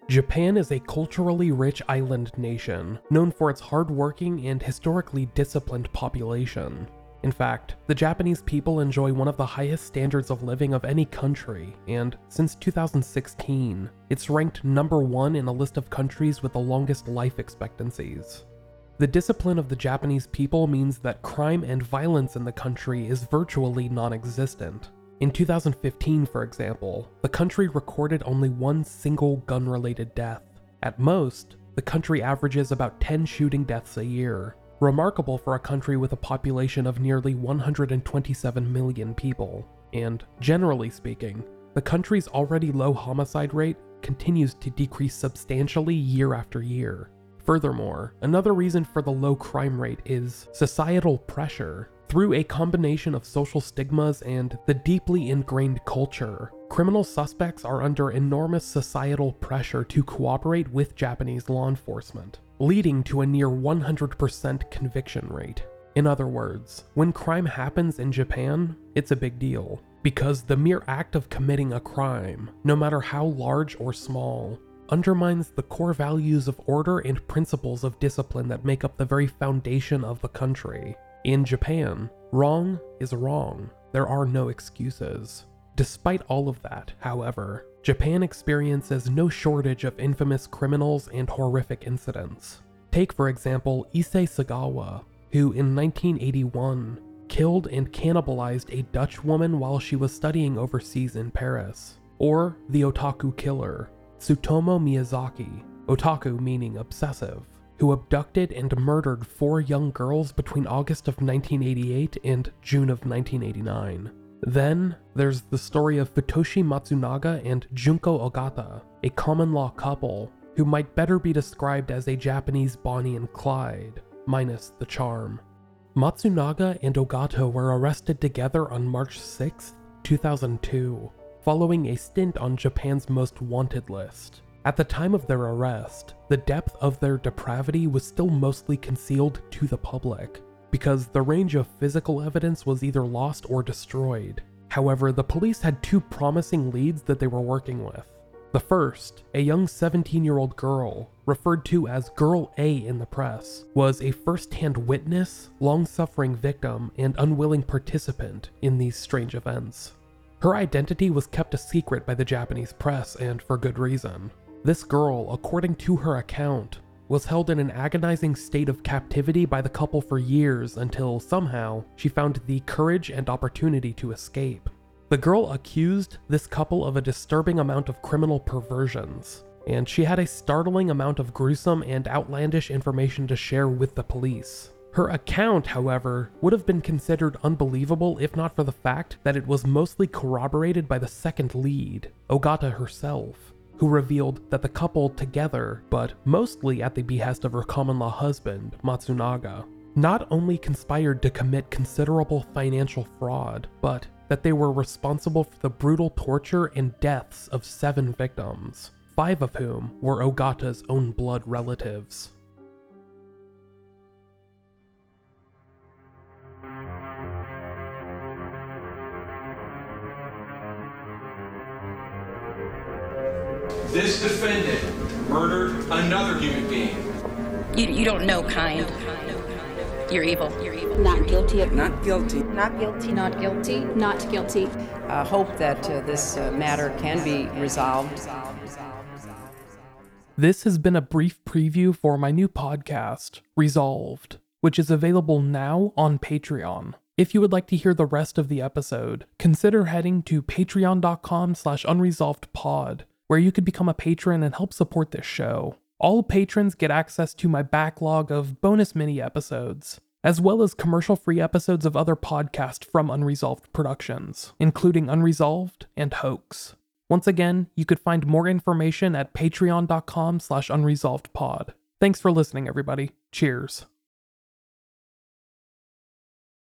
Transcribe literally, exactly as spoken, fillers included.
Japan is a culturally rich island nation, known for its hardworking and historically disciplined population. In fact, the Japanese people enjoy one of the highest standards of living of any country, and since two thousand sixteen, it's ranked number one in a list of countries with the longest life expectancies. The discipline of the Japanese people means that crime and violence in the country is virtually non-existent. In two thousand fifteen, for example, the country recorded only one single gun-related death. At most, the country averages about ten shooting deaths a year, remarkable for a country with a population of nearly one hundred twenty-seven million people. And, generally speaking, the country's already low homicide rate continues to decrease substantially year after year. Furthermore, another reason for the low crime rate is societal pressure. Through a combination of social stigmas and the deeply ingrained culture, criminal suspects are under enormous societal pressure to cooperate with Japanese law enforcement, leading to a near one hundred percent conviction rate. In other words, when crime happens in Japan, it's a big deal, because the mere act of committing a crime, no matter how large or small, undermines the core values of order and principles of discipline that make up the very foundation of the country. In Japan, wrong is wrong. There are no excuses. Despite all of that, however, Japan experiences no shortage of infamous criminals and horrific incidents. Take, for example, Issei Sagawa, who in nineteen eighty-one killed and cannibalized a Dutch woman while she was studying overseas in Paris. Or the otaku killer, Tsutomu Miyazaki, otaku meaning obsessive, who abducted and murdered four young girls between August of nineteen eighty-eight and June of nineteen eighty-nine. Then, there's the story of Futoshi Matsunaga and Junko Ogata, a common-law couple who might better be described as a Japanese Bonnie and Clyde, minus the charm. Matsunaga and Ogata were arrested together on March sixth, two thousand two, following a stint on Japan's most wanted list. At the time of their arrest, the depth of their depravity was still mostly concealed to the public, because the range of physical evidence was either lost or destroyed. However, the police had two promising leads that they were working with. The first, a young seventeen-year-old girl, referred to as Girl A in the press, was a first-hand witness, long-suffering victim, and unwilling participant in these strange events. Her identity was kept a secret by the Japanese press, and for good reason. This girl, according to her account, was held in an agonizing state of captivity by the couple for years until, somehow, she found the courage and opportunity to escape. The girl accused this couple of a disturbing amount of criminal perversions, and she had a startling amount of gruesome and outlandish information to share with the police. Her account, however, would have been considered unbelievable if not for the fact that it was mostly corroborated by the second lead, Ogata herself, who revealed that the couple together, but mostly at the behest of her common-law husband, Matsunaga, not only conspired to commit considerable financial fraud, but that they were responsible for the brutal torture and deaths of seven victims, five of whom were Ogata's own blood relatives. This defendant murdered another human being. You, you don't know kind. You're evil. You're evil. Not guilty. Not guilty. Not guilty. Not guilty. Not guilty. I hope that uh, this uh, matter can be resolved. This has been a brief preview for my new podcast, Resolved, which is available now on Patreon. If you would like to hear the rest of the episode, consider heading to patreon.com slash unresolvedpod, where you could become a patron and help support this show. All patrons get access to my backlog of bonus mini episodes, as well as commercial-free episodes of other podcasts from Unresolved Productions, including Unresolved and Hoax. Once again, you could find more information at patreon.com slash unresolvedpod. Thanks for listening, everybody. Cheers.